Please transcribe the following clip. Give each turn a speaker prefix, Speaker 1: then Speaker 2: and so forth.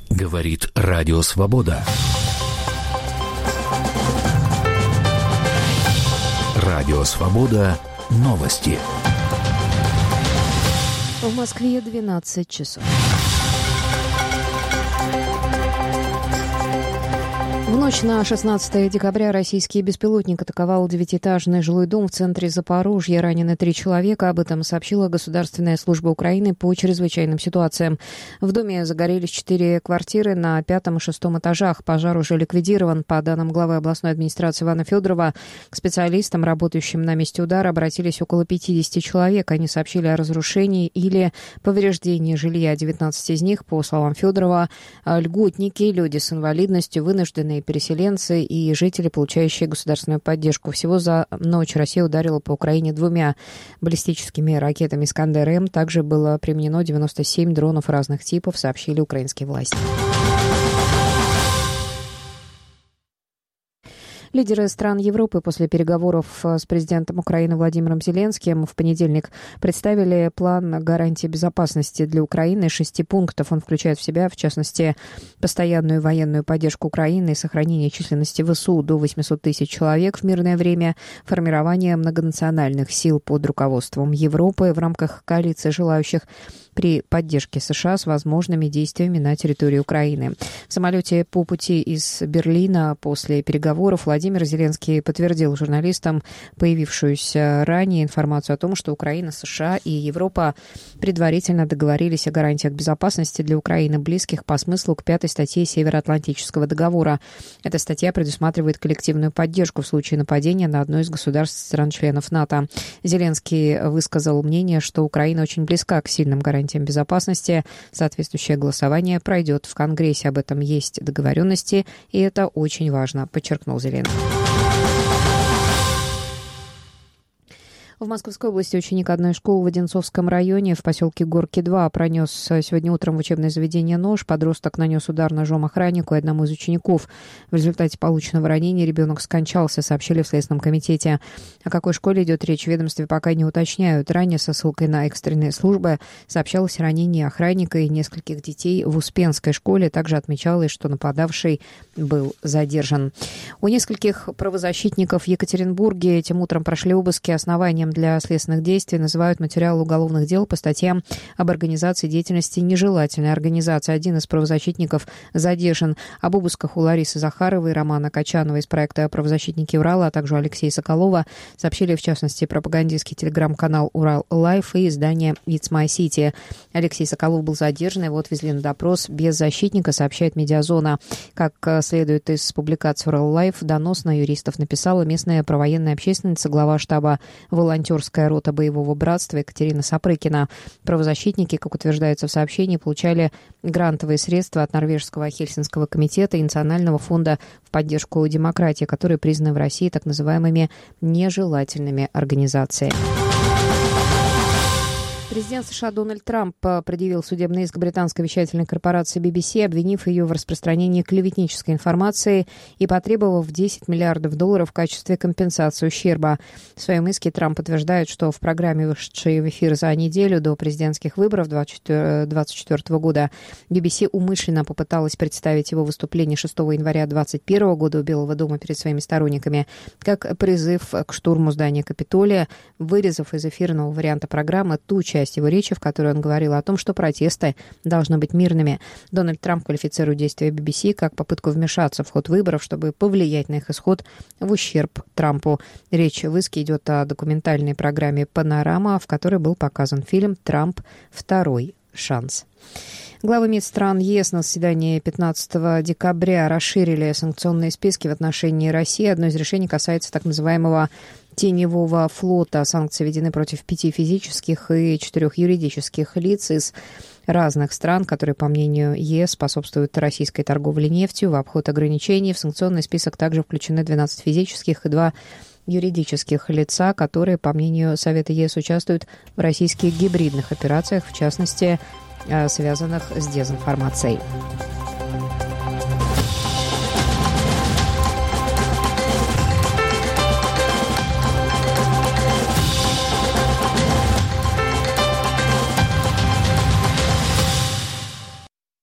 Speaker 1: Говорит Радио Свобода. Радио Свобода. Новости.
Speaker 2: В Москве 12 часов. В ночь на 16 декабря российский беспилотник атаковал 9-этажный жилой дом в центре Запорожья. Ранены 3 человека. Об этом сообщила Государственная служба Украины по чрезвычайным ситуациям. В доме загорелись 4 квартиры на 5 и 6 этажах. Пожар уже ликвидирован. По данным главы областной администрации Ивана Федорова, к специалистам, работающим на месте удара, обратились около 50 человек. Они сообщили о разрушении или повреждении жилья. 19 из них, по словам Федорова, льготники, люди с инвалидностью, вынужденные переселенцы и жители, получающие государственную поддержку. Всего за ночь Россия ударила по Украине 2 баллистическими ракетами «Искандер-М». Также было применено 97 дронов разных типов, сообщили украинские власти. Лидеры стран Европы после переговоров с президентом Украины Владимиром Зеленским в понедельник представили план гарантии безопасности для Украины 6 пунктов. Он включает в себя, в частности, постоянную военную поддержку Украины и сохранение численности ВСУ до 800 тысяч человек в мирное время, формирование многонациональных сил под руководством Европы в рамках коалиции желающих при поддержке США с возможными действиями на территории Украины. В самолете по пути из Берлина после переговоров Владимир Зеленский подтвердил журналистам появившуюся ранее информацию о том, что Украина, США и Европа предварительно договорились о гарантиях безопасности для Украины, близких по смыслу к 5-й статье Североатлантического договора. Эта статья предусматривает коллективную поддержку в случае нападения на одно из государств стран-членов НАТО. Зеленский высказал мнение, что Украина очень близка к сильным гарантиям безопасности. Соответствующее голосование пройдет в Конгрессе. Об этом есть договоренности, и это очень важно, подчеркнул Зеленский. В Московской области ученик одной школы в Одинцовском районе в поселке Горки-2 пронес сегодня утром в учебное заведение нож. Подросток нанес удар ножом охраннику и одному из учеников. В результате полученного ранения ребенок скончался, сообщили в Следственном комитете. О какой школе идет речь, в ведомстве пока не уточняют. Ранее со ссылкой на экстренные службы сообщалось о ранении охранника и нескольких детей в Успенской школе. Также отмечалось, что нападавший был задержан. У нескольких правозащитников в Екатеринбурге этим утром прошли обыски. Основанием для следственных действий называют материалы уголовных дел по статьям об организации деятельности нежелательной организации. Один из правозащитников задержан. Об обысках у Ларисы Захаровой и Романа Качанова из проекта «Правозащитники Урала», а также Алексея Соколова сообщили, в частности, пропагандистский телеграм-канал «Урал Лайф» и издание «It's My City». Алексей Соколов был задержан, его отвезли на допрос без защитника, сообщает «Медиазона». Как следует из публикации «Урал Лайф», донос на юристов написала местная провоенная общественница, глава штаба волонтерская рота боевого братства Екатерина Сапрыкина. Правозащитники, как утверждается в сообщении, получали грантовые средства от Норвежского Хельсинского комитета и Национального фонда в поддержку демократии, которые признаны в России так называемыми нежелательными организациями. Президент США Дональд Трамп предъявил судебный иск британской вещательной корпорации BBC, обвинив ее в распространении клеветнической информации и потребовав $10 миллиардов в качестве компенсации ущерба. В своем иске Трамп утверждает, что в программе, вышедшей в эфир за неделю до президентских выборов 2024 года, BBC умышленно попыталась представить его выступление 6 января 2021 года у Белого дома перед своими сторонниками как призыв к штурму здания Капитолия, вырезав из эфирного варианта программы ту часть его речи, в которой он говорил о том, что протесты должны быть мирными. Дональд Трамп квалифицирует действия BBC как попытку вмешаться в ход выборов, чтобы повлиять на их исход в ущерб Трампу. Речь в иске идет о документальной программе «Панорама», в которой был показан фильм «Трамп. Второй шанс». Главы МИД стран ЕС на заседании 15 декабря расширили санкционные списки в отношении России. Одно из решений касается так называемого теневого флота. Санкции введены против 5 физических и 4 юридических лиц из разных стран, которые, по мнению ЕС, способствуют российской торговле нефтью. В обход ограничений в санкционный список также включены 12 физических и 2 юридических лица, которые, по мнению Совета ЕС, участвуют в российских гибридных операциях, в частности, связанных с дезинформацией.